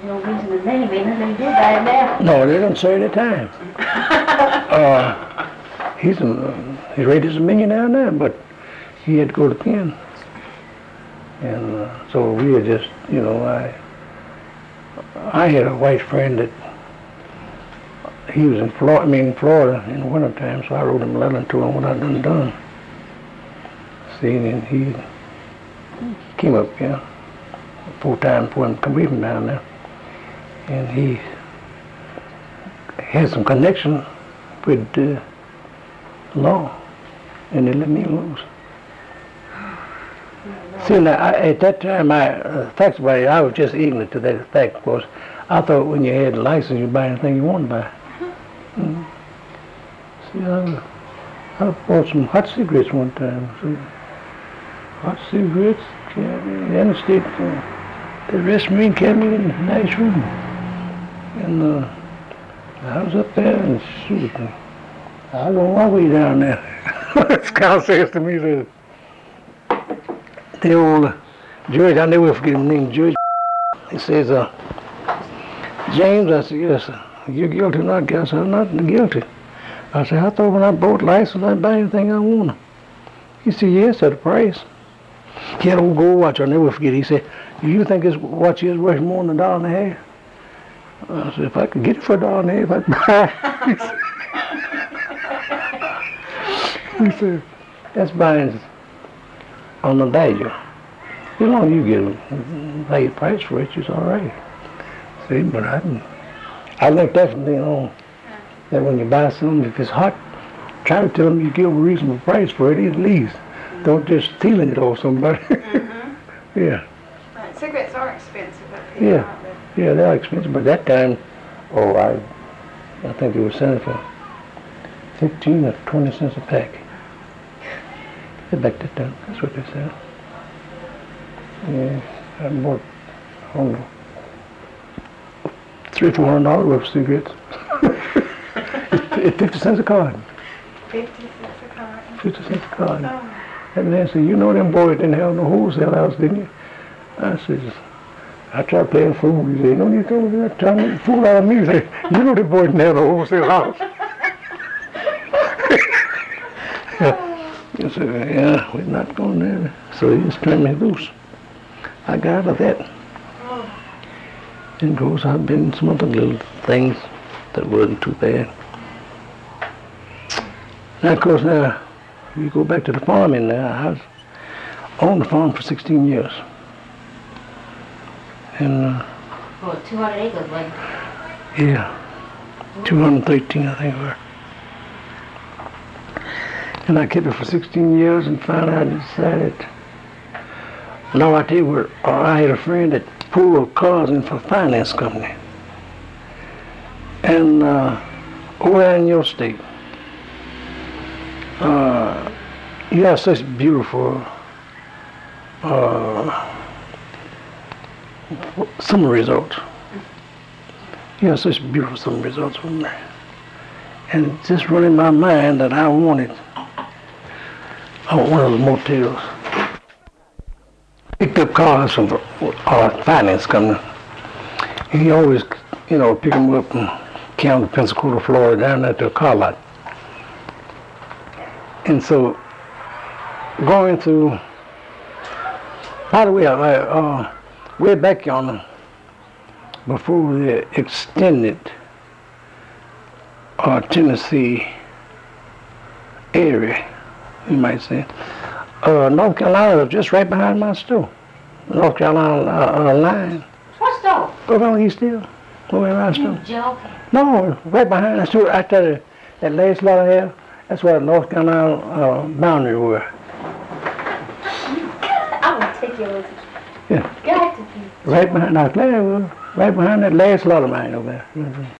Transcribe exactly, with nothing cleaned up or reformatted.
no reason to name it, they do that now. No, they don't say at the time. uh, he's a, he's rated as a millionaire now, but he had to go to Penn. And uh, so we had just, you know, I I had a white friend that he was in Florida, I mean Florida in the wintertime, so I wrote him a letter and told him what I'd done done. See, and he came up here full time for him to come from down there. And he had some connection with the law, and they let me loose. See, now, I, at that time, I, uh, facts about it, I was just ignorant to that fact, because I thought when you had a license, you buy anything you wanted to buy. Mm-hmm. See, I, I bought some hot cigarettes one time. See, hot cigarettes, yeah, interstate, uh, the rest Marine Academy in a nice room. And uh, I was up there, and shoot, I was on my way down there. Scout says to me, says, the old uh, judge, I never forget his name, Judge. He says, uh, James, I said, yes, sir. You're guilty or not guilty? I said, I'm not guilty. I said, I thought when I bought license, I'd buy anything I wanted. He said, yes, at a price. He had an old gold watch, I'll never forget. He said, do you think this watch is worth more than a dollar and a half? I said, if I could get it for a dollar and a half, I'd buy it. He said, that's buying on the value. As long as you get a value price for it, it's all right. See, but I didn't. I learned that from then on, that when you buy something, if it's hot, try to tell them you give a reasonable price for it at least. Mm-hmm. Don't just stealing it off somebody. Mm-hmm. Yeah. Right. Cigarettes are expensive up here. Yeah. Yeah, they're expensive, but that time, oh, I, I think they were selling for fifteen or twenty cents a pack. Back that time, that's what they said. Yeah, I bought, I don't know, three, four hundred dollars worth of cigarettes. It's fifty cents a card. Fifty cents a card. Fifty cents a card. Oh. And man said, you know them boys didn't have no wholesale house, didn't you? I said, I tried playing fool. He said, no, you told me that trying to make a fool out of me. He said, you know them boys didn't have no wholesale house. I said, yeah, we're not going there. So he just turned me loose. I got out of that. Oh. And of course, I've been in some other little things that wasn't too bad. Now, of course, now, you go back to the farming now. I was on the farm for sixteen years. And, uh, well, two hundred acres, wasn't it? Yeah, two hundred thirteen, I think it was. And I kept it for sixteen years, and finally I decided, no, I tell you what, I had a friend that pulled cars in for a finance company. And uh, over in your state, uh, you have such beautiful uh, summer resorts. You have such beautiful summer resorts over there. And it just run in my mind that I wanted I want one of the motels. Picked up cars from our finance company. He always, you know, pick them up and carry them to Pensacola, Florida, down there to a car lot. And so, going through, by the way, I, uh, way back yonder, before they extended our Tennessee area, you might say, uh, North Carolina was just right behind my store. North Carolina uh, uh, line. What store? Over on East Hill. Over around store. You joking? No, right behind the store, right there, that last lot I have, that's where the North Carolina uh, boundary were. I will take your Yeah. Got to be. Right behind, now, right behind that last lot of mine over there. Mm-hmm.